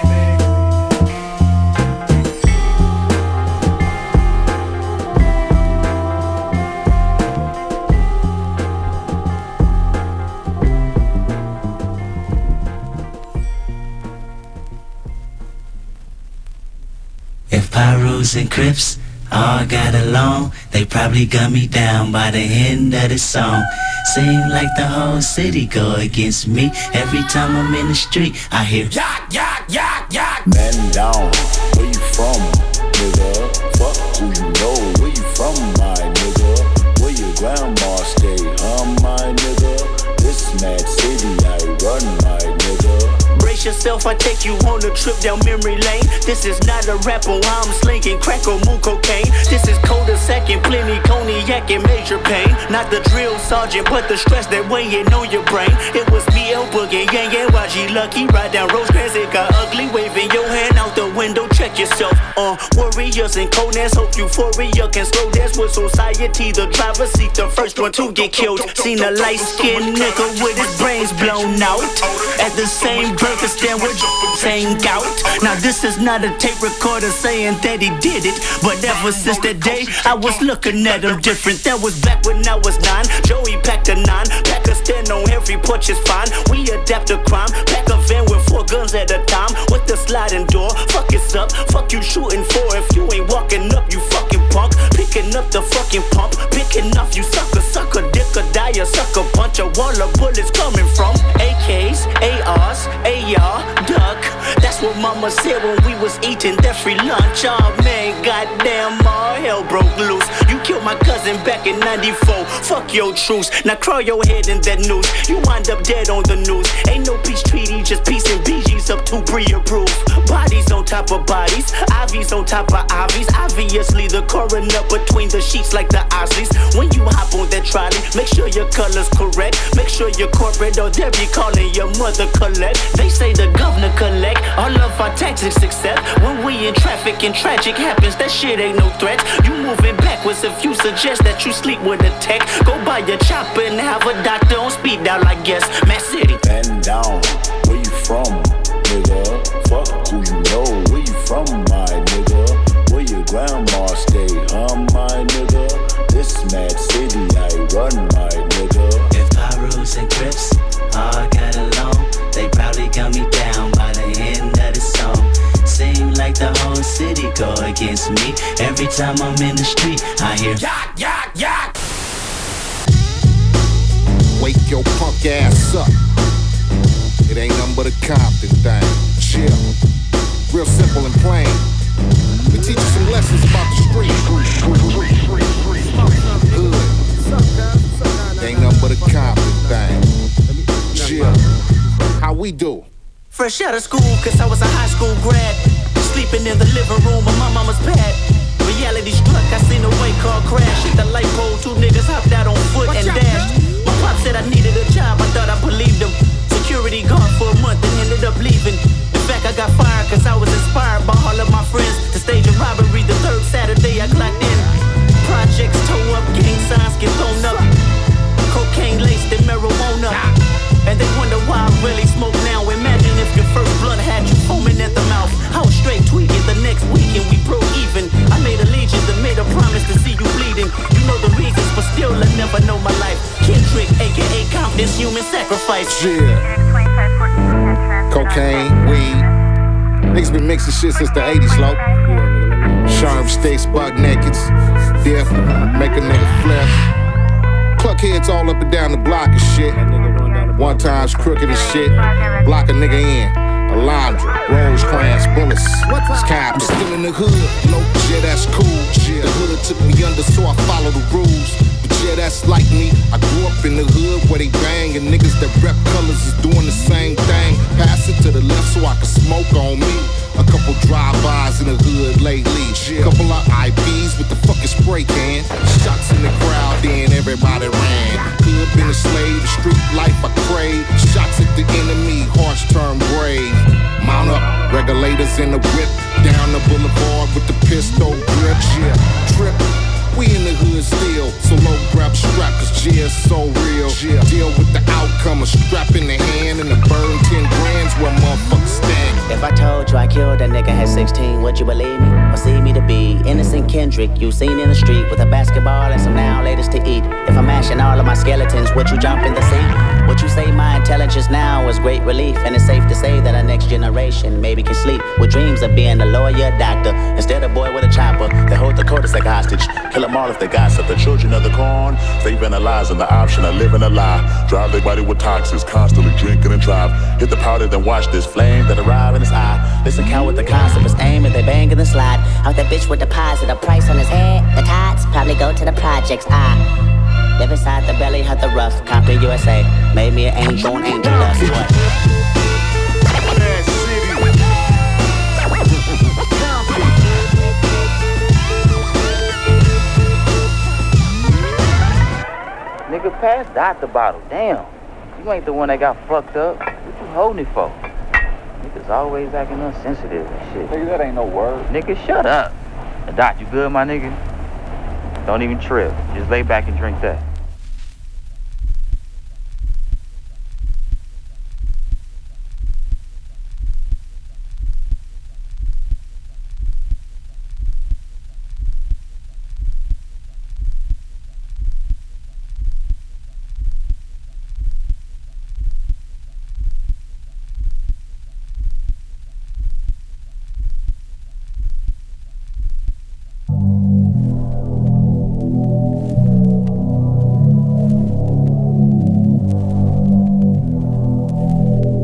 If Pyrus and Crips all got along, they probably gun me down by the end of the song. Seem like the whole city go against me. Every time I'm in the street, I hear yak, yak, yak, yak. Man down, where you from, nigga? Fuck who you know, where you from, my nigga? Where your grandma stay, huh, my nigga? This Mad City, I run, my nigga. Brace yourself, I take you on a trip down memory lane. This is not a rap on how I'm slinging crack or moon cocaine. This is cul-de-sac and plenty cognac and major pain. Not the drill sergeant, but the stress that weighing on your brain. It was me, El Boogie, Yang, and Y G Lucky. Ride down Rosecrans, it got ugly. Waving your hand out the window, check yourself. Uh, warriors and Conans, hope euphoria can slow dance with society. The driver seat, the first one to get killed. Seen a light-skinned nigga with his brains blown out at the same burger stand with saying gout. Now this is not a tape recorder saying that he did it, but ever since that day I was looking at him different. That was back when I was nine. Joey packed a nine, pack a stand on every porch is fine. We adapt to crime, pack a van with four guns at a time with the sliding door. Fuck it's up, fuck you shooting for. If you ain't walking up, you fucking punk. Picking up the fucking pump, picking off you sucker, sucker, dick or die, a sucker punch. A wall of bullets coming from A Ks, A Rs, A R, duck. That's what mama said when we was eating that free lunch. Oh man, goddamn, all hell broke loose. You killed my cousin prison back in ninety-four. Fuck your truce, now crawl your head in that noose. You wind up dead on the news. Ain't no peace treaty, just peace and B G's up to pre-approved. Bodies on top of bodies, I Vs on top of I Vs. Obviously the coroner between the sheets like the Osleys. When you hop on that trolley, make sure your color's correct. Make sure you're corporate or they'll be calling your mother collect. They say the governor collect all of our taxes except when we in traffic and tragic happens. That shit ain't no threat. You moving backwards if you suggest that you sleep with a tech. Go buy your chopper and have a doctor on speed dial, I guess. Matt City. Bend down, where you from, nigga? Fuck who you know, where you from, my nigga? Where your grandma stay, huh, my nigga? This Mad City I run, my nigga. If Pyrus and Crips all got along, they probably got me down by the end of the song. Seem like the whole city go against me. Every time I'm in the street, I hear yak, yak, yak. Wake your punk ass up. It ain't nothing but a Compton thing. Chill. Real simple and plain. We teach you some lessons about the street. Hood. Ain't nothing but a Compton thing. Chill. How we do? Fresh out of school, cause I was a high school grad. Sleeping in the living room of my mama's pad. Reality struck, I seen a white car crash. Hit the light pole, two niggas hopped out on foot and dashed. My pop said I needed a job, I thought I believed him. Security guard for a month and ended up leaving. In fact, I got fired cause I was inspired by all of my friends to stage a robbery the third Saturday I clocked in. Projects toe up, gang signs get thrown up. Cocaine laced in marijuana. And they wonder why I really smoke now. Imagine if your first blunt had you foaming at the mouth. I was straight tweaking the next weekend, we broke even. I made allegiance and made a promise to see you bleeding. You know the reasons, but still I never know my life. Kendrick, aka Compton's human sacrifice. Yeah. Cocaine, weed. Niggas been mixing shit since the eighties, low. Sharp sticks, buck nakeds. Death, make a nigga flip. Cluck heads all up and down the block and shit. One time's crooked as shit. Block a nigga in. Alondra, Rosecrans, bullets. It's kind. I'm still in the hood. No, yeah, that's cool. The hood took me under, so I follow the rules. But yeah, that's like me. I grew up in the hood where they bang, and niggas that rep colors is doing the same thing. Pass it to the left so I can smoke on me. A couple drive-bys in the hood lately. Couple of I Ps with the fucking spray can. Shots in the crowd, then everybody ran. Hood been a slave, the street life I crave. Shots at the enemy, hearts turn brave. Mount up, regulators in the whip. Down the boulevard with the pistol grip. Yeah, trip. We in the hood still, so low grab strap, cause yeah, it's so real. Yeah. Deal with the outcome, a strap in the hand and a burn ten grands where motherfuckers stand. If I told you I killed a nigga at sixteen, would you believe me? Or see me to be innocent Kendrick you seen in the street with a basketball and some now latest to eat? If I'm mashing all of my skeletons, would you jump in the sea? Would you say my intelligence now is great relief? And it's safe to say that our next generation maybe can sleep with dreams of being a lawyer, doctor, instead of boy with a chopper that hold the cul-de-sac hostage. Kill them all if they gossip. The children of the corn, they vandalizing the option of living a lie. Drive their body with toxins, constantly drinking and drive. Hit the powder, then watch this flame that arrive in his eye. Listen, count with the concept is aim and they bang in the slide. Out that bitch would deposit a price on his head. The tots probably go to the projects. I live inside the belly of the rough. Compton, U S A, made me an angel on angel dust. What? Nigga, pass Dot the bottle. Damn. You ain't the one that got fucked up. What you holding it for? Niggas always acting insensitive and shit. Nigga, that ain't no word. Nigga, shut up. Dot, you good, my nigga? Don't even trip. Just lay back and drink that.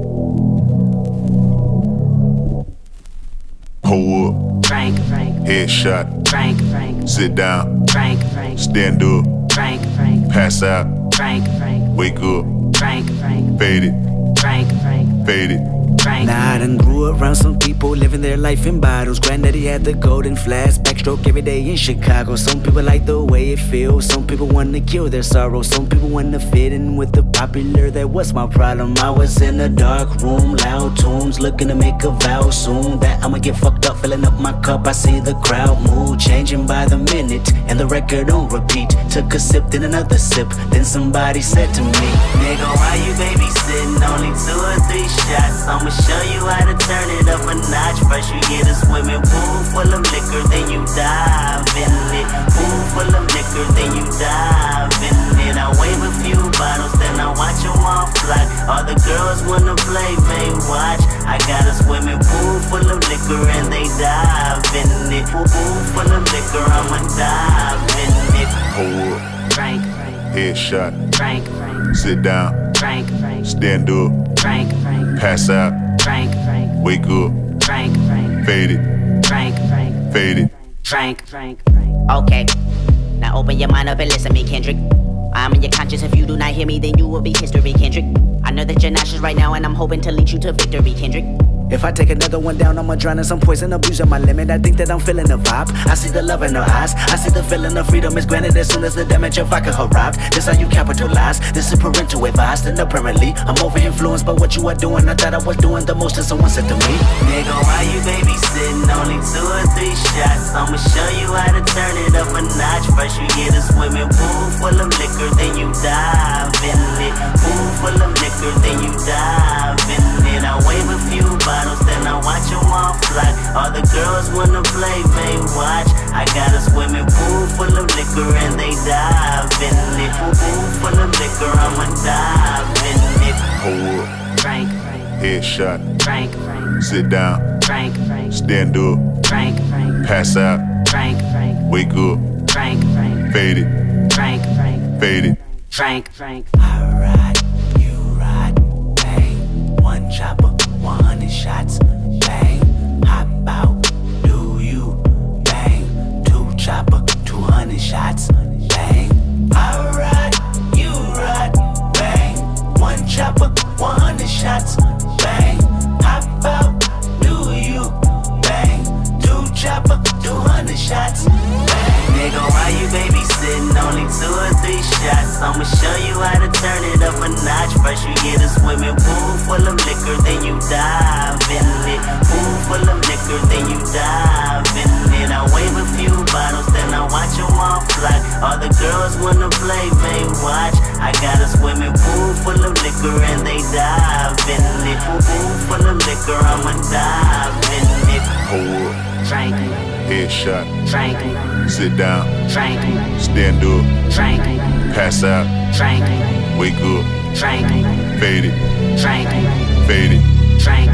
Headshot. Frank, Frank. Sit down. Frank, Frank. Stand up. Frank, Frank. Pass out. Frank, Frank. Wake up. Frank, Frank. Fade it. Frank, Frank. Fade it. Nah, I done grew around some people living their life in bottles. Granddaddy had the golden flask, backstroke every day in Chicago. Some people like the way it feels. Some people want to kill their sorrow. Some people want to fit in with the popular. That was my problem. I was in a dark room, loud tunes, looking to make a vow soon that I'ma get fucked up, filling up my cup. I see the crowd mood changing by the minute, and the record on repeat. Took a sip, then another sip. Then somebody said to me, nigga, why you babysitting? Only two or three shots. I'ma show you how to turn it up a notch. First you get a swimming pool full of liquor, then you dive in it. Pool full of liquor, then you dive in it. I wave a few bottles, then I watch them all fly. All the girls wanna play, may watch. I got a swimming pool full of liquor and they dive in it. Pool full of liquor, I'ma dive in it. Hold up. Frank, Headshot. Frank, Frank. Sit down. Frank, Frank. Stand up. Frank, Frank. Pass out. Frank, Frank. Wake up. Frank, Frank. Fade it. Frank, Frank. Fade it. Frank, Frank. Okay, now open your mind up and listen to me, Kendrick. I'm in your conscience. If you do not hear me, then you will be history, Kendrick. I know that you're nauseous right now, and I'm hoping to lead you to victory, Kendrick. if I take another one down, I'ma drown in some poison, abusing my limit. I think that I'm feeling the vibe. I see the love in her eyes. I see the feeling of freedom is granted as soon as the damage of vodka arrived. This how you capitalize. This is parental advice. And apparently, I'm over influenced by what you are doing. I thought I was doing the most, and someone said to me, nigga, why you babysitting? Only two or three shots. I'ma show you how to turn it up a notch. First you get a swimming pool full of liquor, then you dive in it. Pool full of liquor, then you dive in it. I wave a few bottles, then I watch them all fly. All the girls wanna play, may watch. I got a swimming pool full of liquor and they dive in it. Pool full of liquor, I'ma dive in it. Hold up. Frank, Headshot. Frank, Sit down. Frank, Frank. Stand up. Frank, Frank. Pass out. Frank, Frank. Wake up. Frank, Frank. Fade it. Frank, Frank. Fade it. Frank, Frank. I ride, you ride, bang. One chopper, one hundred shots, bang. Hop out, do you, bang. Two chopper, two hundred shots, bang. I ride, you ride, bang. One chopper, one hundred shots, bang. Hop out, do you, bang. Two chopper, two hundred shots, bang. Nigga, why you babysitting? Only two or three shots. I'ma show you how to turn it up a notch. First you get a swimming pool full of liquor, then you dive in it. Pool full of liquor, then you dive in it. I wave a few bottles, then I watch them all fly. All the girls wanna play, may watch. I got a swimming pool full of liquor and they dive in it. Pool full of liquor, I'ma dive in it. Hold up. Frank, Headshot. Frank. Sit down. Frank, Stand up. Frank, Pass out. Frank, Wake up. Frank, Fade it. Frank, Fade it. Frank.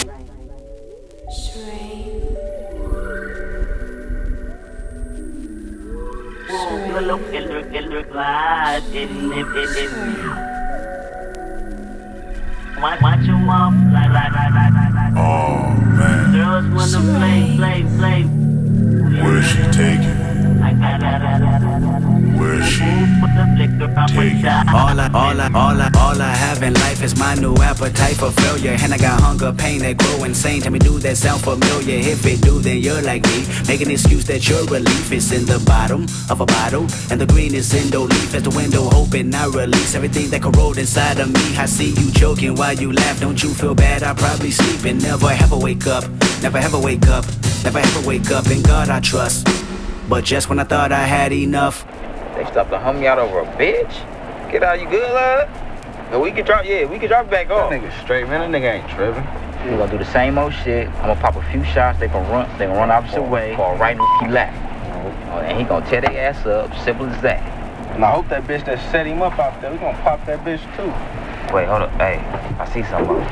Watch them all fly, fly, fly, fly, fly. Oh man. Girls wanna play, play, play. Where's she taking? I got Where's she taking? All I, all I, all I, all I have in life is my new appetite for failure. And I got hunger, pain that grow insane. Tell me, do that sound familiar? If it do, then you're like me. Make an excuse that your relief is in the bottom of a bottle, and the green is in the leaf as the window open. I release everything that corrode inside of me. I see you joking while you laugh. Don't you feel bad? I probably sleep and never ever wake up. Never ever wake up. Never ever wake up. In God I trust. But just when I thought I had enough, they stopped to hum me out over a bitch. Get out, you good, love? No, we can drop, yeah, we can drop it back off. That nigga straight, man. That nigga ain't tripping. We gonna do the same old shit. I'm gonna pop a few shots. They gonna run. They gonna run opposite way. Fall right in the lap. Oh, and he gonna tear their ass up. Simple as that. And I hope that bitch that set him up out there, we gonna pop that bitch too. Wait, hold up. Hey, I see something.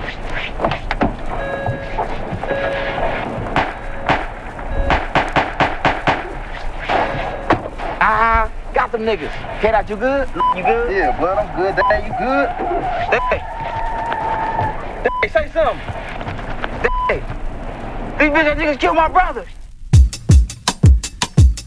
Ah, got them niggas. Get out, you good? You good? Yeah, blood, I'm good. Dad, you good? Hey, hey, say something. Hey, these bitch niggas killed my brother.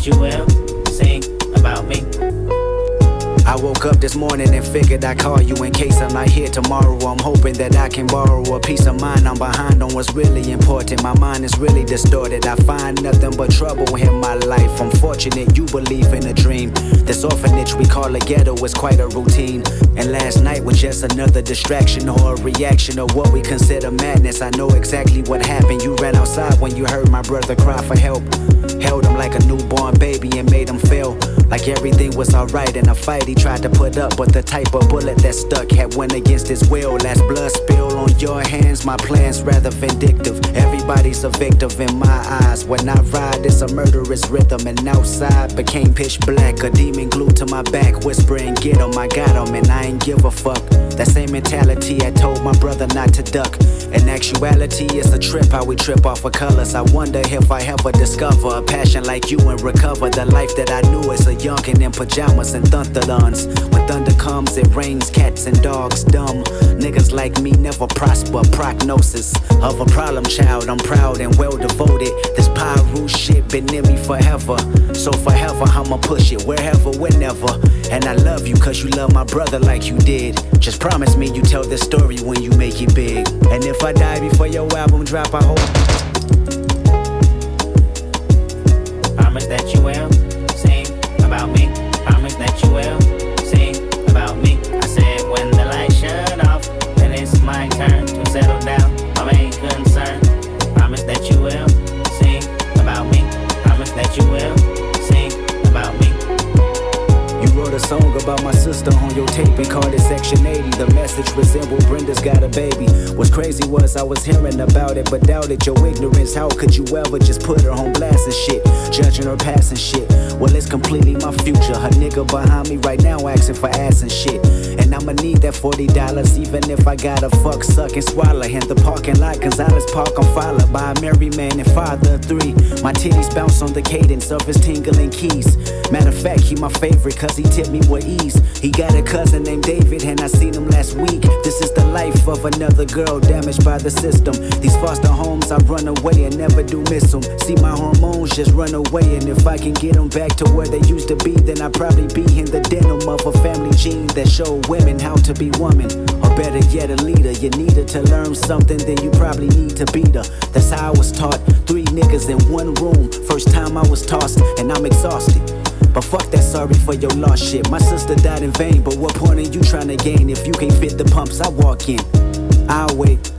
you will sing about me. I woke up this morning and figured I'd call you in case I'm not here tomorrow. I'm hoping that I can borrow a peace of mind. I'm behind on what's really important. My mind is really distorted. I find nothing but trouble in my life. I'm fortunate you believe in a dream. This orphanage we call a ghetto is quite a routine. And last night was just another distraction or a reaction of what we consider madness. I know exactly what happened. You ran outside when you heard my brother cry for help. Held him like a newborn baby and made him feel like everything was alright in a fight he tried to put up. But the type of bullet that stuck had went against his will. Last blood spill on your hands, my plan's rather vindictive. Everybody's a victim in my eyes. When I ride, it's a murderous rhythm. And outside became pitch black, a demon glued to my back, whispering, get him, I got him, and I ain't give a fuck. That same mentality I told my brother not to duck. In actuality, it's a trip how we trip off of colors. I wonder if I ever discover a passion like you and recover the life that I knew as a youngin' in pajamas and thunderlons. When thunder comes, it rains cats and dogs. Dumb niggas like me never prosper. Prognosis of a problem child. I'm proud and well devoted. This Pyru shit been in me forever. So forever I'ma push it wherever, whenever. And I love you cause you love my brother like you did. Just promise me you tell this story when you make it big. And if I die before your album drop, I hope. Promise that you will sing about me. Promise that you will sing about me. I said when the lights shut off, then it's my turn to settle down. My main concern. Promise that you will sing about me. Promise that you will sing about me. You wrote a song about my sister on your tape and called it Section eighty. The message resembled Brenda's got a baby. What's crazy was I was hearing about it but doubted your ignorance. How could you ever just put her on blast and shit, judging her past and shit? Well, it's completely my future. Her nigga behind me right now asking for ass and shit. And I'ma need that forty dollars even if I gotta fuck, suck, and swallow in the parking lot. Gonzalez Park, I'm followed by a married man and father of three. My titties bounce on the cadence of his tingling keys. Matter of fact, he my favorite cause he tipped me with ease. He got a cousin named David and I seen him last week. This is the life of another girl damaged by the system. These foster homes, I run away and never do miss them. See my hormones just run away, and if I can get them back to where they used to be, then I'd probably be in the denim of a family gene that showed women how to be woman. Or better yet, a leader. You needed to learn something, then you probably need to beat her. That's how I was taught. Three niggas in one room. First time I was tossed and I'm exhausted. But fuck that sorry for your lost shit. My sister died in vain, but what point are you trying to gain if you can't fit the pumps I walk in? I'll wait.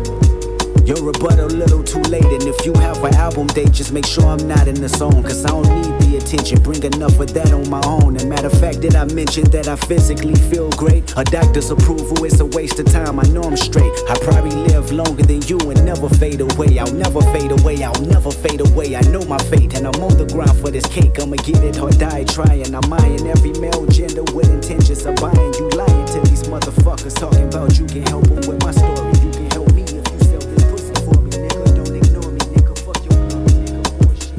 Your rebuttal a little too late, and if you have an album date, just make sure I'm not in the zone, cause I don't need the attention, bring enough of that on my own. And matter of fact, did I mention that I physically feel great? A doctor's approval is a waste of time, I know I'm straight. I probably live longer than you and never fade away. I'll never fade away, I'll never fade away. I know my fate, and I'm on the ground for this cake. I'ma get it or die trying. I'm eyeing every male gender with intentions of buying. You lying to these motherfuckers talking about you can help them with my story. You can help me if you sell this pussy for me, nigga. Don't ignore me, nigga. Fuck your club, nigga. Bullshit.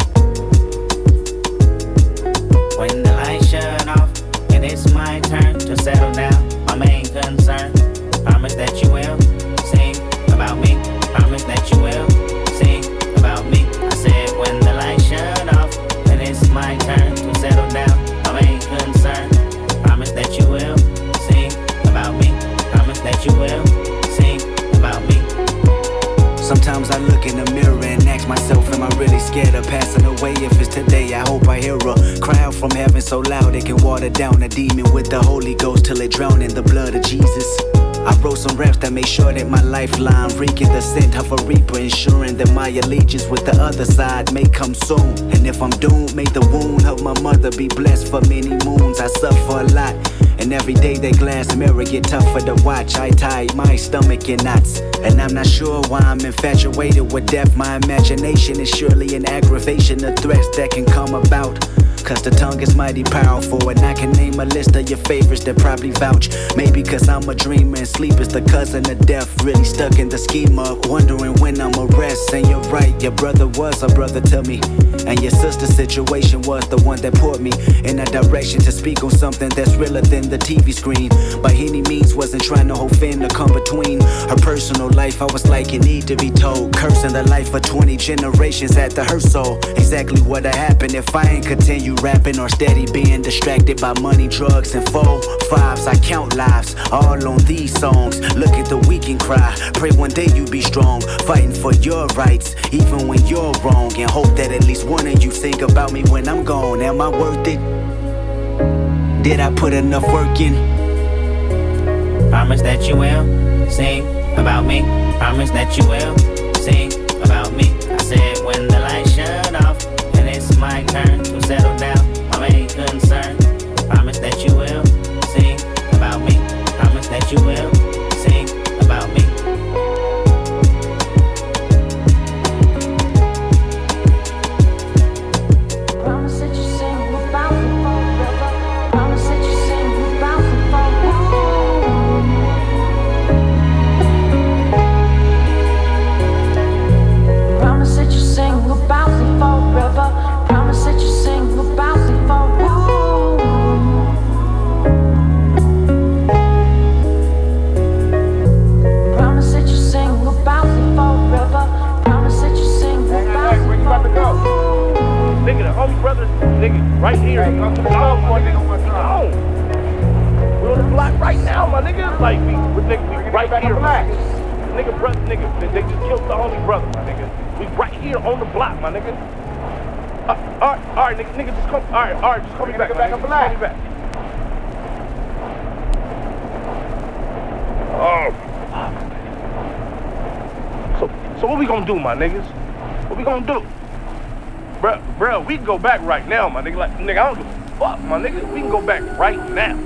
When the lights shut off and it's my turn to settle down, my main concern. Promise that you will sing about me. Promise that you will sing about me. I said when the lights shut off and it's my turn to settle down, my main concern. Promise that you will sing about me. Promise that you will sing about me. Sometimes I look in the mirror and ask myself, am I really scared of passing away? If it's today, I hope I hear a cry out from heaven so loud it can water down a demon with the Holy Ghost till it drown in the blood of Jesus. I wrote some raps that made sure that my lifeline reeking the scent of a reaper, ensuring that my allegiance with the other side may come soon. And if I'm doomed, may the wound of my mother be blessed for many moons. I suffer a lot, and every day that glass mirror get tougher to watch. I tie my stomach in knots, and I'm not sure why I'm infatuated with death. My imagination is surely an aggravation of threats that can come about. cause the tongue is mighty powerful. And I can name a list of your favorites that probably vouch. Maybe cause I'm a dreamer and sleep is the cousin of death. Really stuck in the schema, wondering when I'ma rest. And you're right, your brother was a brother to me, and your sister's situation was the one that put me in a direction to speak on something that's realer than the T V screen. By any means, wasn't trying to hold fin to come between her personal life. I was like, you need to be told, cursing the life of twenty generations at the her soul. Exactly what'd happen if I ain't continue rapping or steady being distracted by money, drugs, and four fives. I count lives all on these songs. Look at the weak and cry. Pray one day you be strong, fighting for your rights, even when you're wrong, and hope that at least one of you think about me when I'm gone. Am I worth it? Did I put enough work in? Promise that you will sing about me. Promise that you will sing about me. I said when the lights shut off and it's my turn to settle down, my main concern. Promise that you will sing about me. Promise that you will sing about me. Promise that you sing about me forever. Promise that you sing about me forever. Promise that you sing about me forever. Promise that you sing about me forever. Promise that you sing about me forever. Promise that you sing about me. Where you about to go? Nigga, the homie brothers, nigga, right here. Hey, come to the dog, my nigga, on my phone. We're on the block right now, my nigga. Like, we, we, nigga, we right here, my nigga. Nigga, brother, nigga, they, they just killed the homie brother, my nigga. We right here on the block, my nigga. Uh, all right, all right, nigga, nigga, just come, all right, all right, just call me back, back, I'm black. Call me back. Oh. So, so what we gonna do, my niggas? What we gonna do? Bruh, bruh, we can go back right now, my nigga. Like, nigga, I don't give a fuck, my nigga. We can go back right now.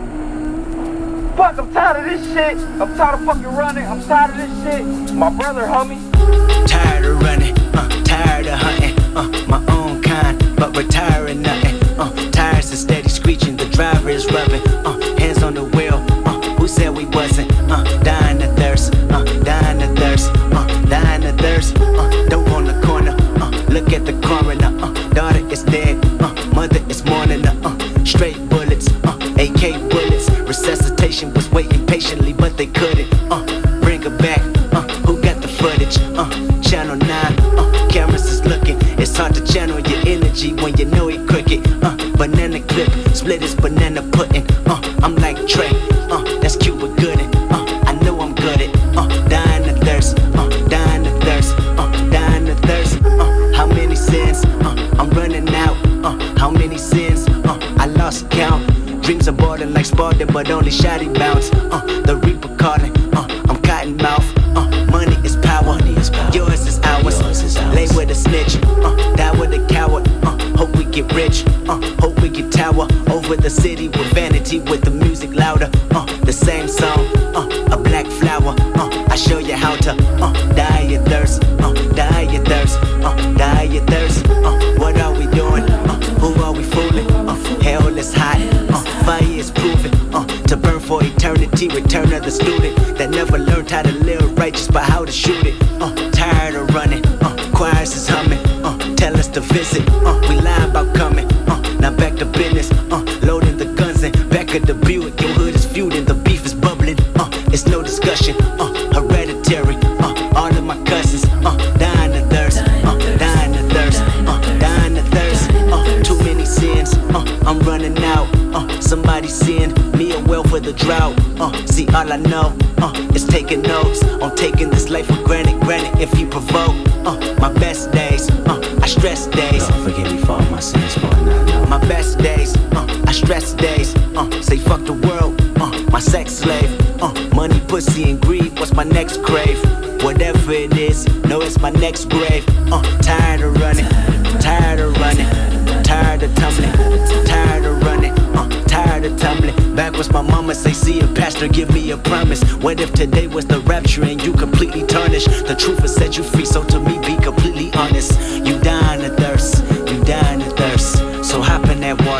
Fuck, I'm tired of this shit. I'm tired of fucking running. I'm tired of this shit. My brother, homie. Tired of running, uh, tired of hunting, uh, my own kind, but retiring nothing. Uh, tires are steady screeching, the driver is rubbing, uh, hands on the wheel. Uh, who said we wasn't? Uh, dying of thirst, uh, dying of thirst, uh, dying of thirst. Uh, dope on the corner, uh, look at the coroner. Uh, daughter is dead, uh, mother is mourning. Uh, uh, straight bullets, uh, A K bullets. Resuscitation was waiting patiently, but they couldn't. Uh, bring her back. Uh, who got the footage? Uh, Channel nine, uh, cameras is looking. It's hard to channel your energy when you know it crooked. Uh, banana clip, split is banana pudding. Uh, I'm like Trey, uh, that's Cuba Gooding. Uh, I know I'm good at, uh, dying of thirst, uh, dying of thirst, uh, dying of thirst. Uh, how many sins? Uh, I'm running out. Uh, how many sins? Uh, I lost count. Dreams are boarding like Spartan, but only shoddy bounce. Uh, the Reaper calling. Uh, I'm cotton mouth. Uh, money is power. Money is power. Yours is ours. Yours is ours. Lay with a snitch. Uh, die with a coward. Uh, hope we get rich. Uh, hope we get tower over the city with vanity, with the music louder. Uh, the same song. Uh, a black flower. Uh, I show you how to. Uh, die your thirst. Uh, die your thirst. Uh, die your thirst. Uh, what are we doing? Uh, who are we fooling? Uh, hell is hot. Uh, fire is proven. Uh, to burn for eternity. Return of the student that never learned how to live righteous, but how to shoot it. Uh, tired of running. Uh, choirs is humming. Uh, tell us to visit. Uh, we lie about coming. Uh, now back to business. Uh, loading the guns and back at the Buick. Your hood is feuding. The beef is bubbling. Uh, it's no discussion. Uh, hereditary. Uh, all of my cousins. Uh, dying of thirst. Uh, dying of thirst. Uh, dying of thirst. Uh, too many sins. Uh, I'm running out. Uh, somebody send me a well for the drought. Uh, see, all I know uh, is taking notes on taking this life for granted. Granted, if you provoke uh, my best days, uh, I stress days. Lord, forgive me for all my sins, for I not know. My best days, uh, I stress days. Uh, say fuck the world, uh, my sex slave. Uh, money, pussy, and greed. What's my next crave? Whatever it is, no, it's my next grave. Uh, tired of running, tired of running, tired of tumbling, tired of running. Uh, tired of tumbling. Backwards, my mama say, see a pastor, give me a promise. What if today was the rapture and you completely tarnished? The truth will set you free, so to me, be completely honest. You dying of thirst, you dying of thirst. So hop in that water.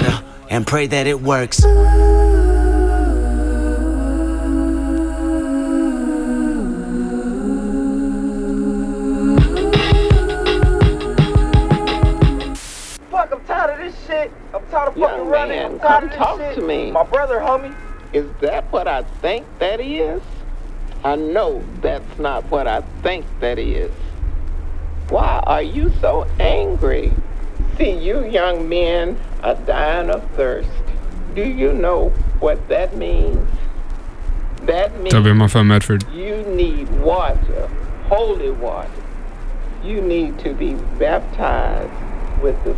and pray that it works. Fuck, I'm tired of this shit. I'm tired of fucking Young running. man, I'm tired come of this talk shit. to me. My brother, homie. Is that what I think that is? I know that's not what I think that is. Why are you so angry? See, you young men are dying of thirst. Do you know what that means? That means Da vil man för Medford. you need water, holy water. You need to be baptized with the